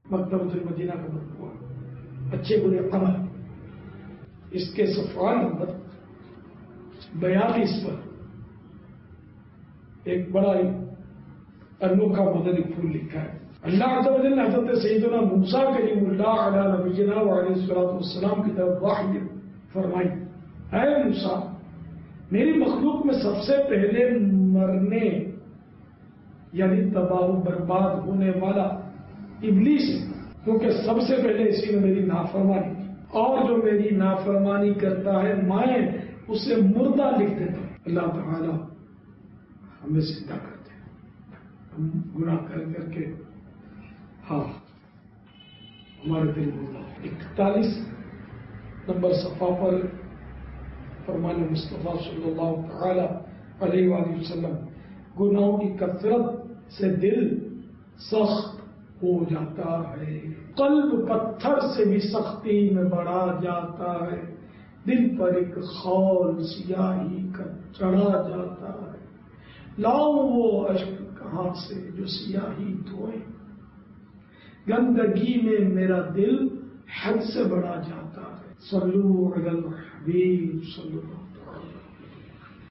مکتبۃ المدینہ کا مجموعہ اچھے برے عمل، اس کے صفحہ نمبر 42 پر ایک بڑا انوکھا مدنی پھول لکھا ہے۔ اللہ عز و جل حضرت سیدنا موسیٰ کلیم اللہ علیہ نبینا وعلیہ الصلوۃ والسلام کی طرف وحی فرمائی، اے موسیٰ میری مخلوق میں سب سے پہلے مرنے یعنی تباہ و برباد ہونے والا ابلیس ہے، کیونکہ سب سے پہلے اسی نے میری نافرمانی کی، اور جو میری نافرمانی کرتا ہے میں اسے مردہ لکھ دیتا ہوں۔ اللہ تعالی ہمیں زندہ کرتے ہیں، ہم گناہ کر کے ہمارے دل مردہ۔ 41 نمبر صفحہ پر فرمان مصطفیٰ صلی اللہ تعالی علیہ وآلہ وسلم، گناہوں کی کثرت سے دل سخت ہو جاتا ہے، قلب پتھر سے بھی سختی میں بڑھا جاتا ہے، دل پر ایک خول سیاہی کا چڑھا جاتا ہے، لاؤ وہ اشک کہاں سے جو سیاہی دھوئے، گندگی میں میرا دل حد سے بڑھا جاتا ہے۔ صلو علی الحبیب صلی اللہ